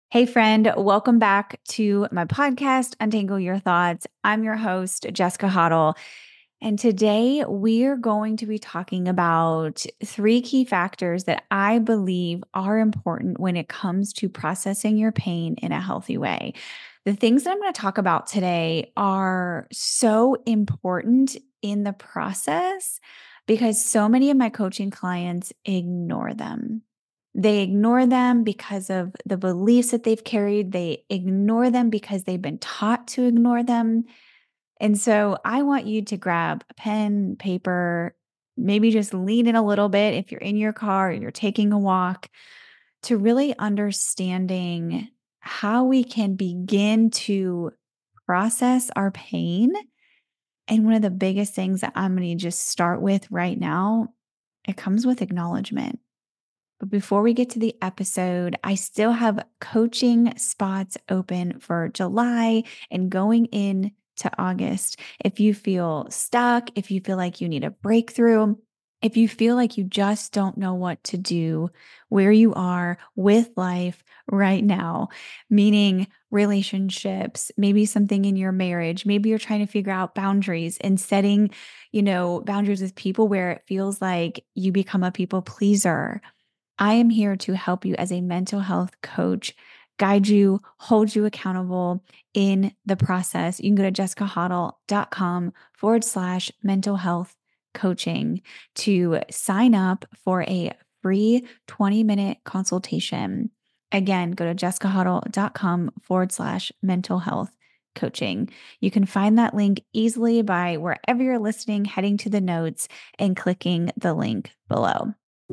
Hey, friend, welcome back to my podcast, Untangle Your Thoughts. I'm your host, Jessica Hoddle. And today we are going to be talking about three key factors that I believe are important when it comes to processing your pain in a healthy way. The things that I'm going to talk about today are so important in the process because so many of my coaching clients ignore them. They ignore them because of the beliefs that they've carried. They ignore them because they've been taught to ignore them. And so I want you to grab a pen, paper, maybe just lean in a little bit if you're in your car or you're taking a walk to really understanding how we can begin to process our pain. And one of the biggest things that I'm going to just start with right now, it comes with acknowledgement. But before we get to the episode, I still have coaching spots open for July and going in to August. If you feel stuck, if you feel like you need a breakthrough, if you feel like you just don't know what to do where you are with life right now, meaning relationships, maybe something in your marriage, maybe you're trying to figure out boundaries and setting, boundaries with people where it feels like you become a people pleaser. I am here to help you as a mental health coach, guide you, hold you accountable in the process. You can go to jessicahoddle.com/mental health coaching to sign up for a free 20-minute consultation. Again, go to jessicahoddle.com/mental health coaching. You can find that link easily by wherever you're listening, heading to the notes and clicking the link below.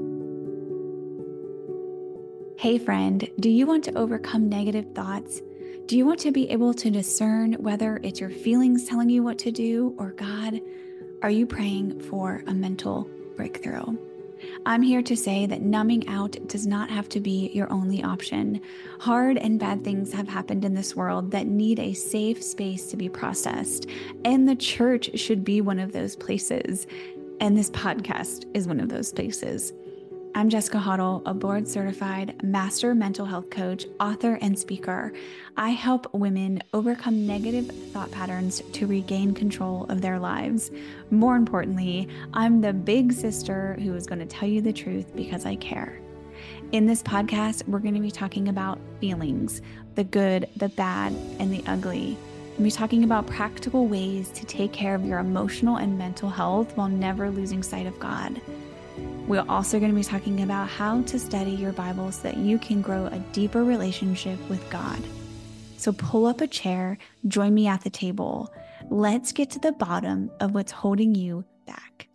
Hey friend, do you want to overcome negative thoughts? Do you want to be able to discern whether it's your feelings telling you what to do or God? Are you praying for a mental breakthrough? I'm here to say that numbing out does not have to be your only option. Hard and bad things have happened in this world that need a safe space to be processed, and the church should be one of those places. And this podcast is one of those places. I'm Jessica Hoddle, a board-certified master mental health coach, author, and speaker. I help women overcome negative thought patterns to regain control of their lives. More importantly, I'm the big sister who is going to tell you the truth because I care. In this podcast, we're going to be talking about feelings, the good, the bad, and the ugly. We'll be talking about practical ways to take care of your emotional and mental health while never losing sight of God. We're also going to be talking about how to study your Bible so that you can grow a deeper relationship with God. So pull up a chair, join me at the table. Let's get to the bottom of what's holding you back.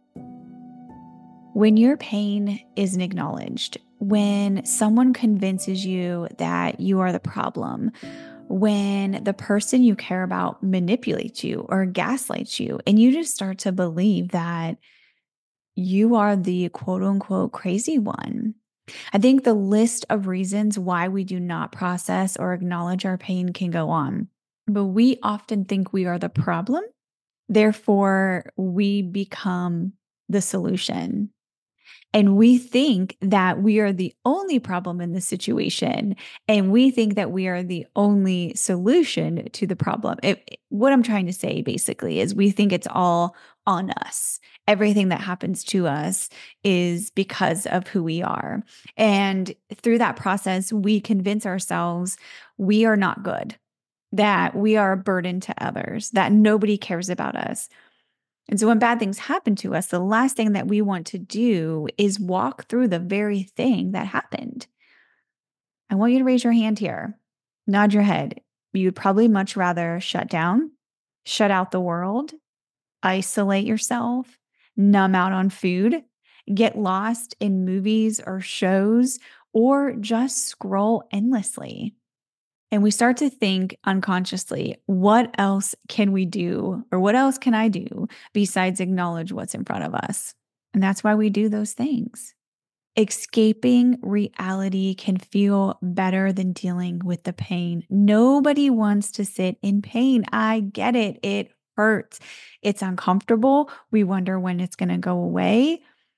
When your pain isn't acknowledged, when someone convinces you that you are the problem, when the person you care about manipulates you or gaslights you, and you just start to believe that you are the quote unquote crazy one. I think the list of reasons why we do not process or acknowledge our pain can go on, but we often think we are the problem. Therefore, we become the solution. And we think that we are the only problem in the situation. And we think that we are the only solution to the problem. What I'm trying to say basically is we think it's all on us. Everything that happens to us is because of who we are. And through that process, we convince ourselves we are not good, that we are a burden to others, that nobody cares about us. And so when bad things happen to us, the last thing that we want to do is walk through the very thing that happened. I want you to raise your hand here, nod your head. You would probably much rather shut down, shut out the world, isolate yourself, numb out on food, get lost in movies or shows, or just scroll endlessly. And we start to think unconsciously, what else can we do or what else can I do besides acknowledge what's in front of us? And that's why we do those things. Escaping reality can feel better than dealing with the pain. Nobody wants to sit in pain. I get it. It hurts. It's uncomfortable. We wonder when it's going to go away.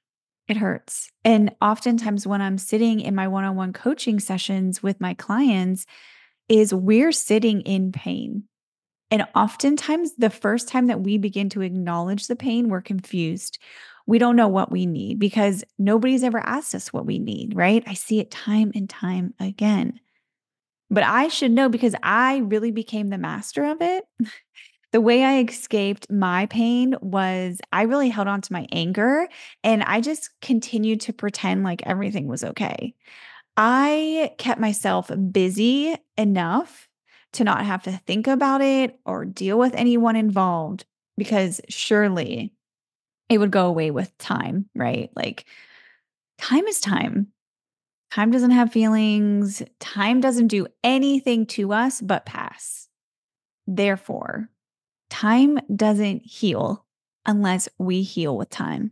It hurts. And oftentimes when I'm sitting in my one-on-one coaching sessions with my clients, is we're sitting in pain. And oftentimes, the first time that we begin to acknowledge the pain, we're confused. We don't know what we need because nobody's ever asked us what we need, right? I see it time and time again. But I should know because I really became the master of it. The way I escaped my pain was I really held on to my anger and I just continued to pretend like everything was okay. I kept myself busy enough to not have to think about it or deal with anyone involved because surely it would go away with time, right? Like time is time. Time doesn't have feelings. Time doesn't do anything to us but pass. Therefore, time doesn't heal unless we heal with time.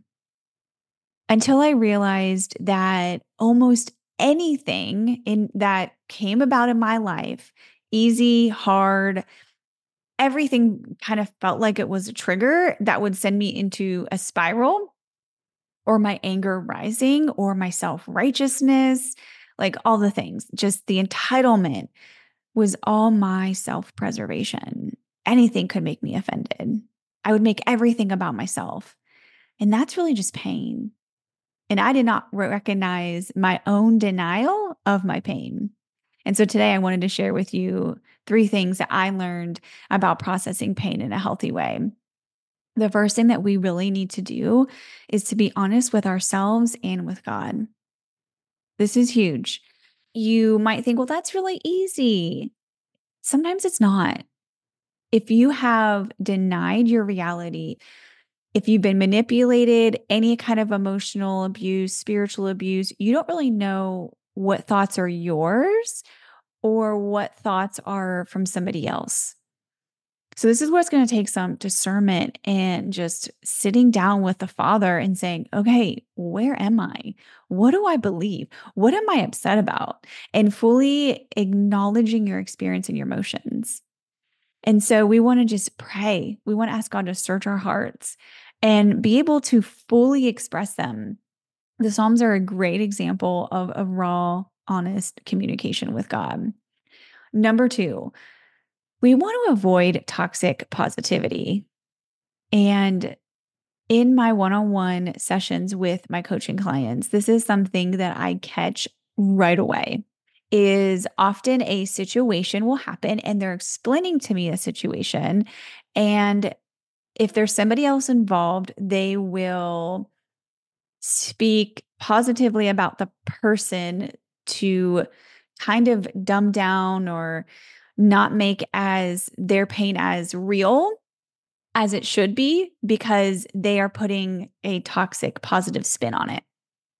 Until I realized that almost anything in that came about in my life, easy, hard, everything kind of felt like it was a trigger that would send me into a spiral or my anger rising or my self-righteousness, like all the things, just the entitlement was all my self-preservation. Anything could make me offended. I would make everything about myself. And that's really just pain. And I did not recognize my own denial of my pain. And so today I wanted to share with you 3 things that I learned about processing pain in a healthy way. The first thing that we really need to do is to be honest with ourselves and with God. This is huge. You might think, well, that's really easy. Sometimes it's not. If you have denied your reality, if you've been manipulated, any kind of emotional abuse, spiritual abuse, you don't really know what thoughts are yours or what thoughts are from somebody else. So, this is where it's going to take some discernment and just sitting down with the Father and saying, okay, where am I? What do I believe? What am I upset about? And fully acknowledging your experience and your emotions. And so we want to just pray. We want to ask God to search our hearts and be able to fully express them. The Psalms are a great example of a raw, honest communication with God. Number 2, we want to avoid toxic positivity. And in my one-on-one sessions with my coaching clients, this is something that I catch right away. Is often a situation will happen and they're explaining to me a situation. And if there's somebody else involved, they will speak positively about the person to kind of dumb down or not make as their pain as real as it should be because they are putting a toxic positive spin on it.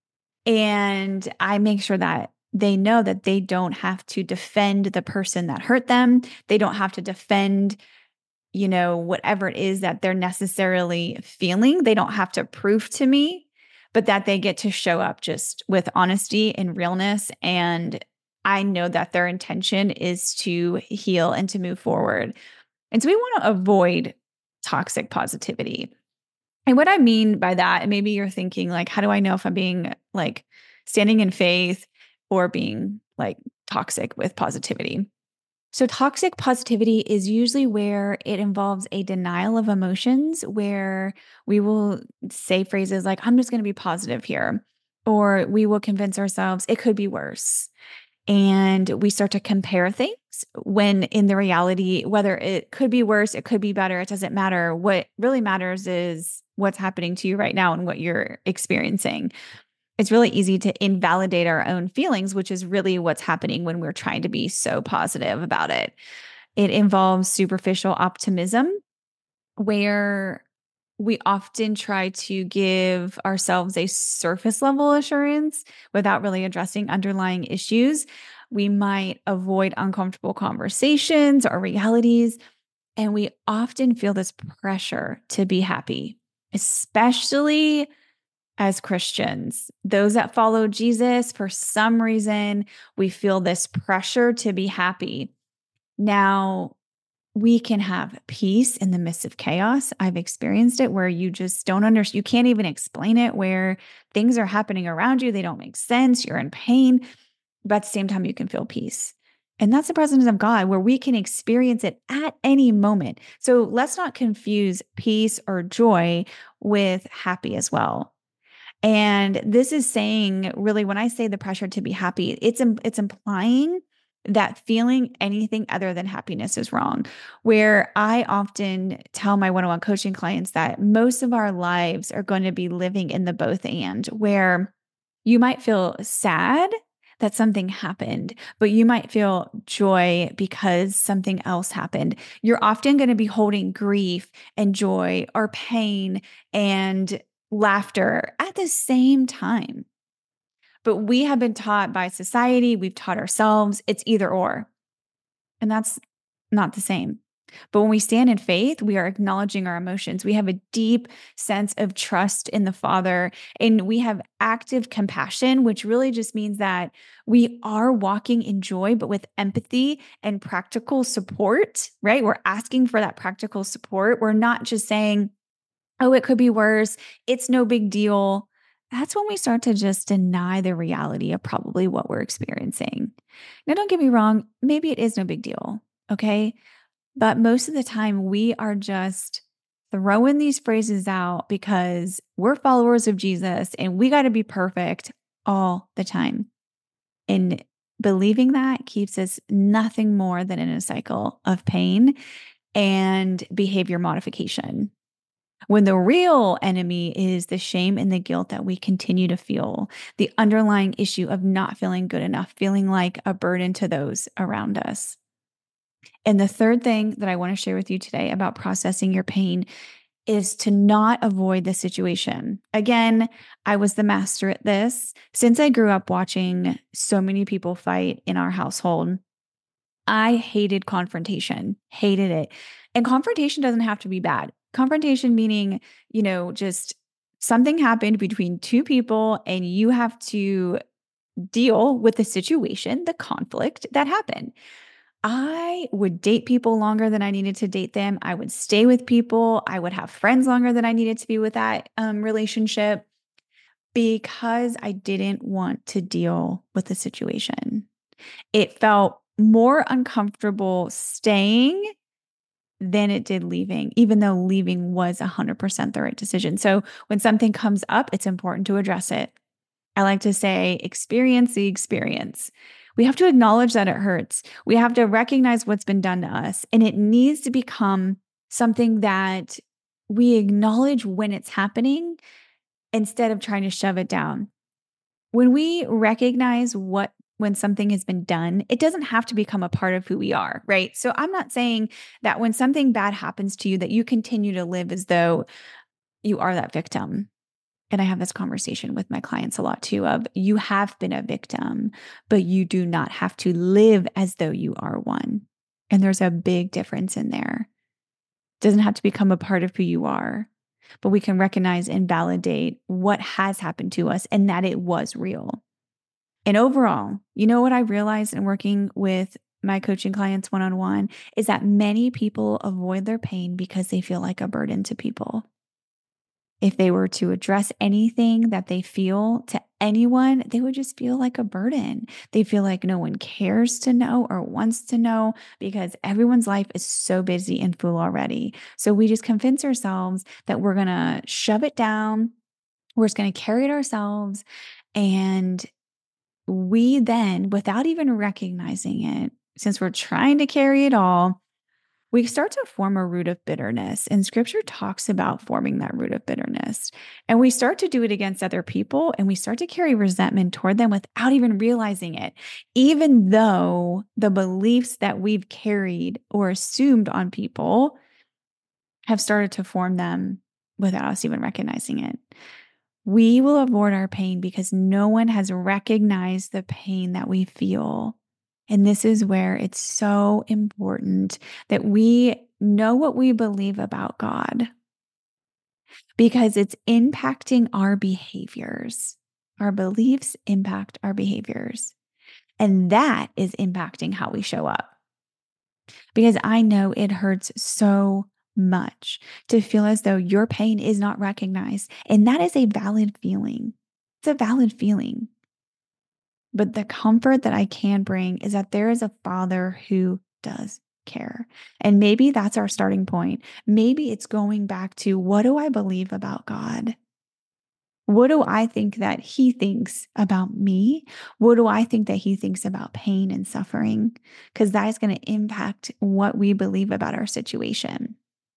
And I make sure that they know that they don't have to defend the person that hurt them. They don't have to defend, whatever it is that they're necessarily feeling. They don't have to prove to me, but that they get to show up just with honesty and realness. And I know that their intention is to heal and to move forward. And so we want to avoid toxic positivity. And what I mean by that, and maybe you're thinking, like, how do I know if I'm being like standing in faith or being like toxic with positivity? So, toxic positivity is usually where it involves a denial of emotions, where we will say phrases like, I'm just going to be positive here, or we will convince ourselves it could be worse. And we start to compare things when in the reality, whether it could be worse, it could be better, it doesn't matter. What really matters is what's happening to you right now and what you're experiencing. It's really easy to invalidate our own feelings, which is really what's happening when we're trying to be so positive about it. It involves superficial optimism, where we often try to give ourselves a surface level assurance without really addressing underlying issues. We might avoid uncomfortable conversations or realities, and we often feel this pressure to be happy, especially as Christians. Those that follow Jesus, for some reason, we feel this pressure to be happy. Now, we can have peace in the midst of chaos. I've experienced it where you just don't understand. You can't even explain it, where things are happening around you. They don't make sense. You're in pain, but at the same time, you can feel peace. And that's the presence of God where we can experience it at any moment. So let's not confuse peace or joy with happy as well. And this is saying, really, when I say the pressure to be happy, it's implying that feeling anything other than happiness is wrong. Where I often tell my one-on-one coaching clients that most of our lives are going to be living in the both and, where you might feel sad that something happened, but you might feel joy because something else happened. You're often going to be holding grief and joy or pain and laughter at the same time. But we have been taught by society, we've taught ourselves, it's either or. And that's not the same. But when we stand in faith, we are acknowledging our emotions. We have a deep sense of trust in the Father, and we have active compassion, which really just means that we are walking in joy, but with empathy and practical support, right? We're asking for that practical support. We're not just saying, oh, it could be worse. It's no big deal. That's when we start to just deny the reality of probably what we're experiencing. Now, don't get me wrong, maybe it is no big deal. Okay. But most of the time, we are just throwing these phrases out because we're followers of Jesus and we got to be perfect all the time. And believing that keeps us nothing more than in a cycle of pain and behavior modification. When the real enemy is the shame and the guilt that we continue to feel, the underlying issue of not feeling good enough, feeling like a burden to those around us. And the third thing that I want to share with you today about processing your pain is to not avoid the situation. Again, I was the master at this. Since I grew up watching so many people fight in our household, I hated confrontation, hated it. And confrontation doesn't have to be bad. Confrontation meaning, just something happened between two people and you have to deal with the situation, the conflict that happened. I would date people longer than I needed to date them. I would stay with people. I would have friends longer than I needed to be with that relationship because I didn't want to deal with the situation. It felt more uncomfortable staying than it did leaving, even though leaving was 100% the right decision. So when something comes up, it's important to address it. I like to say, experience the experience. We have to acknowledge that it hurts. We have to recognize what's been done to us, and it needs to become something that we acknowledge when it's happening instead of trying to shove it down. When we recognize when something has been done, it doesn't have to become a part of who we are, right? So I'm not saying that when something bad happens to you that you continue to live as though you are that victim. And I have this conversation with my clients a lot too of you have been a victim, but you do not have to live as though you are one. And there's a big difference in there. It doesn't have to become a part of who you are, but we can recognize and validate what has happened to us and that it was real. And overall, you know what I realized in working with my coaching clients one-on-one is that many people avoid their pain because they feel like a burden to people. If they were to address anything that they feel to anyone, they would just feel like a burden. They feel like no one cares to know or wants to know because everyone's life is so busy and full already. So we just convince ourselves that we're going to shove it down. We're just going to carry it ourselves. And we then, without even recognizing it, since we're trying to carry it all, we start to form a root of bitterness. And scripture talks about forming that root of bitterness. And we start to do it against other people and we start to carry resentment toward them without even realizing it, even though the beliefs that we've carried or assumed on people have started to form them without us even recognizing it. We will avoid our pain because no one has recognized the pain that we feel. And this is where it's so important that we know what we believe about God because it's impacting our behaviors. Our beliefs impact our behaviors, and that is impacting how we show up. because I know it hurts so much to feel as though your pain is not recognized. And that is a valid feeling. It's a valid feeling. But the comfort that I can bring is that there is a Father who does care. And maybe that's our starting point. Maybe it's going back to, what do I believe about God? What do I think that he thinks about me? What do I think that he thinks about pain and suffering? Because that is going to impact what we believe about our situation.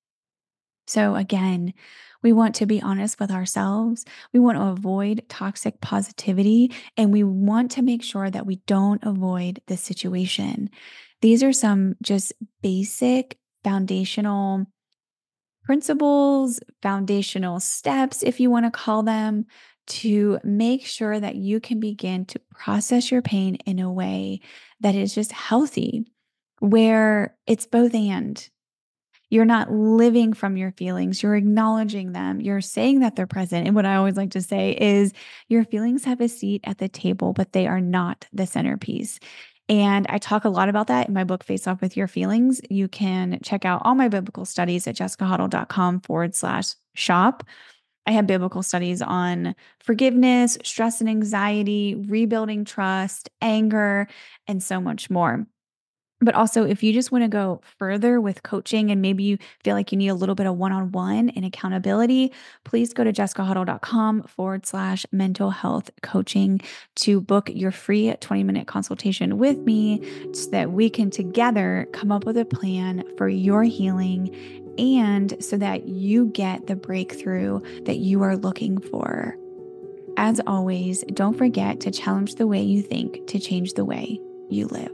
So, again, we want to be honest with ourselves. We want to avoid toxic positivity, and we want to make sure that we don't avoid the situation. These are some just basic foundational principles, foundational steps, if you want to call them, to make sure that you can begin to process your pain in a way that is just healthy, where it's both and. You're not living from your feelings. You're acknowledging them. You're saying that they're present. And what I always like to say is your feelings have a seat at the table, but they are not the centerpiece. And I talk a lot about that in my book, Face Off with Your Feelings. You can check out all my biblical studies at jessicahuddle.com/shop. I have biblical studies on forgiveness, stress and anxiety, rebuilding trust, anger, and so much more. But also, if you just want to go further with coaching and maybe you feel like you need a little bit of one-on-one and accountability, please go to jessicahuddle.com/mental health coaching to book your free 20-minute consultation with me so that we can together come up with a plan for your healing and so that you get the breakthrough that you are looking for. As always, don't forget to challenge the way you think to change the way you live.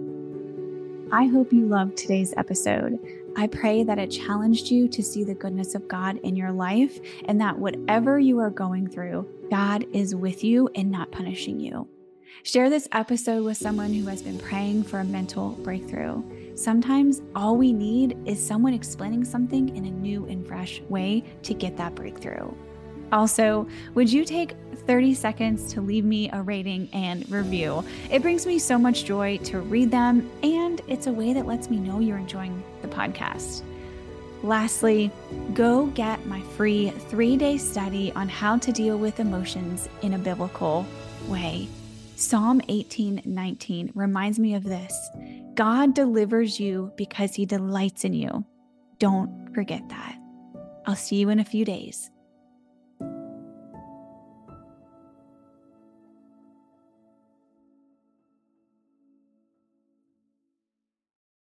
I hope you loved today's episode. I pray that it challenged you to see the goodness of God in your life and that whatever you are going through, God is with you and not punishing you. Share this episode with someone who has been praying for a mental breakthrough. Sometimes all we need is someone explaining something in a new and fresh way to get that breakthrough. Also, would you take 30 seconds to leave me a rating and review? It brings me so much joy to read them, and it's a way that lets me know you're enjoying the podcast. Lastly, go get my free 3-day study on how to deal with emotions in a biblical way. Psalm 18:19 reminds me of this. God delivers you because he delights in you. Don't forget that. I'll see you in a few days.